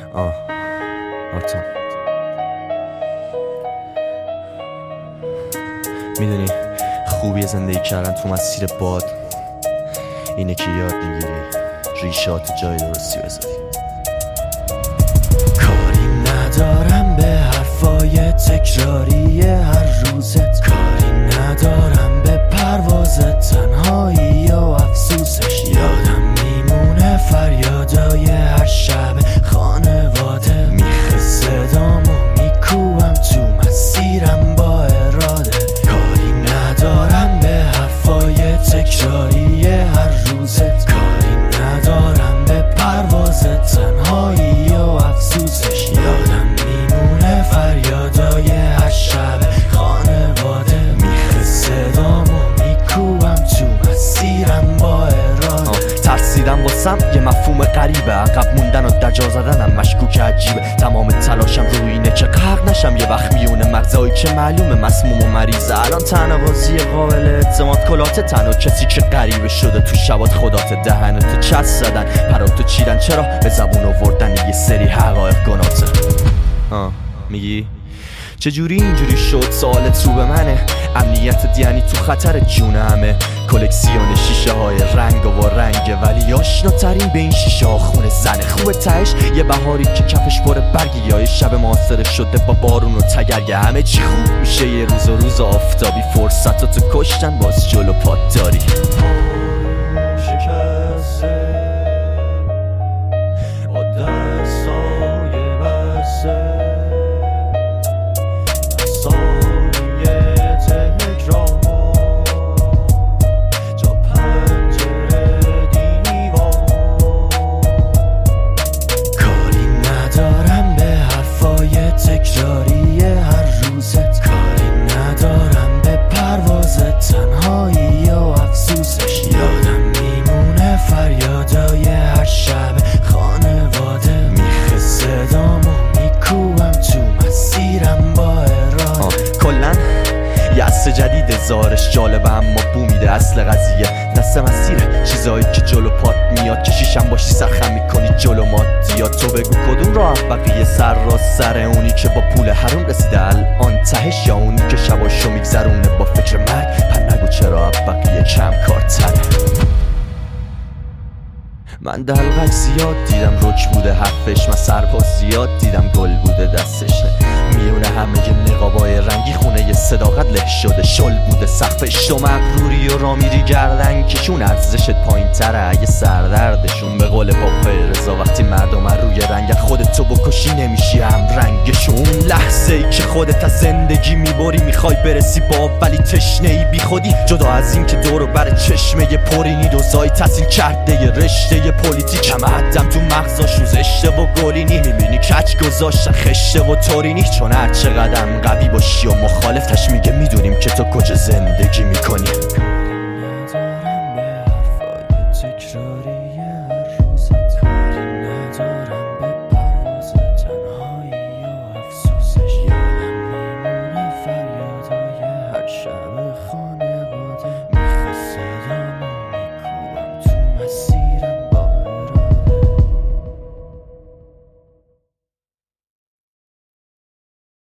آرتان میدونی خوبی زندگی کردن تو مسیر باد اینه که یاد میگیری ریشات جای درستی بذاری. کاری ندارم به حرفای تکراری هر روزت، کاری ندارم به پرواز تنهایی و افسوسش. یادم میمونه فریادای هر شب خانواده، میخه صدامو میکوبم تو مسیرم با اراده. کاری ندارم به حرفای تکراری هر روزت، کاری ندارم به پرواز تنهایی و افسوسش. یادم میمونه فریادای هر شب خانواده، میخه صدامو میکوبم تو مسیرم با اراده. ترسیدم واسم یه مفهوم غریبه، عقب موندن و درجا زدنم مشکوک عجیبه. تمام تلاشم روی اینه که غرق نشم یه وقت میونه مغزایی که معلومه مسموم و مریضه. الان تنها بازی قابل اعتماد کلاته، تنها کسی که غریبه شده تو شبات خدات. دهنتو چسب زدن پراتو چیدن، چرا به زبون آوردن یه سری حقایق گناته. میگی چجوری اینجوری شد؟ سوالت رو به منه. امنیت یعنی تو خطر جون همه. کلکسیون شیشه های رنگ و رنگه، ولی آشناترین به این شیشه ها خونه زنه. خوبه تهش یه بهاری که کفش پر برگی، یا یه شب معاصره شده با بارون و تگرگه. همه چی خوب میشه یه روز آفتابی، فرصتاتو کشتن باز جلو پات داری. تکراری هر روزت، کاری ندارم به پرواز تنهایی و افسوسش. یادم میمونه فریادای هر شب خانواده، میخه صدامو میکوبم تو مسیرم با اراده. کلن یه اصل جدید زارش جالبه اما بو میده اصل قضیه. دست مسیره چیزایی که جلو پات میاد، کشیشم باشی سخم میکنی جلو مادیات. تو بگو کدوم راه بقیه سر راست سر اونی که با پول حروم رسیده الان تهش، یا اونی که شباشو میگذرونه با فکر مرگ. پر نگو چرا بقیه کم کارتره. من دلغک زیاد دیدم رک بوده حرفش، من سرباز زیاد دیدم گل بوده دستش. میونه همه نقابای رنگی خونه یه صداقت له شده شل بوده سقفش. تو مغروری و رامیری گردن کشون ارزشت پایین تره اگه سردردشون. به قول پاپ رضا وقتی مردم روی رنگ خودتو بکشی نمیشی هم رنگشون. لحظه ای که خودت از زندگی میبری میخوای برسی با ولی تشنه ای بی خودی. جدا از این که دورو بر چشمه پرینی دوزای تحصیل کرده یه رشته پلیتیک، کم عدم تو مغزاشون زشته و گلینی. میبینی کچ گذاشتن خشته و تورینی، چون هر چقدر قوی باشی و مخالف تش میگه میدونیم که تو کجا زندگی میکنی.